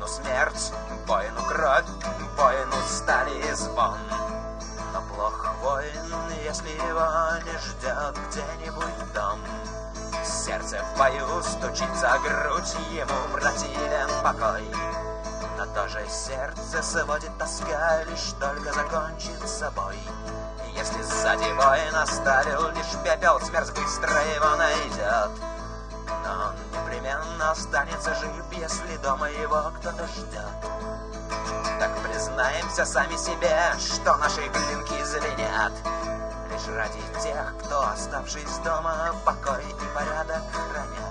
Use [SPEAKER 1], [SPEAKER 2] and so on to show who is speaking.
[SPEAKER 1] воину смерть, воину кровь, воину стали и звон. Но плох воин, если его не ждет где-нибудь дом. Сердце в бою стучит за грудь, ему противен покой. Но тоже сердце сводит тоска, лишь только закончит собой. Если сзади воин оставил лишь пепел, смерть быстро его найдет. Но он непременно останется жив, если дома его кто-то ждет. Так признаемся сами себе, что наши клинки звенят лишь ради тех, кто, оставшись дома, покой и порядок хранят.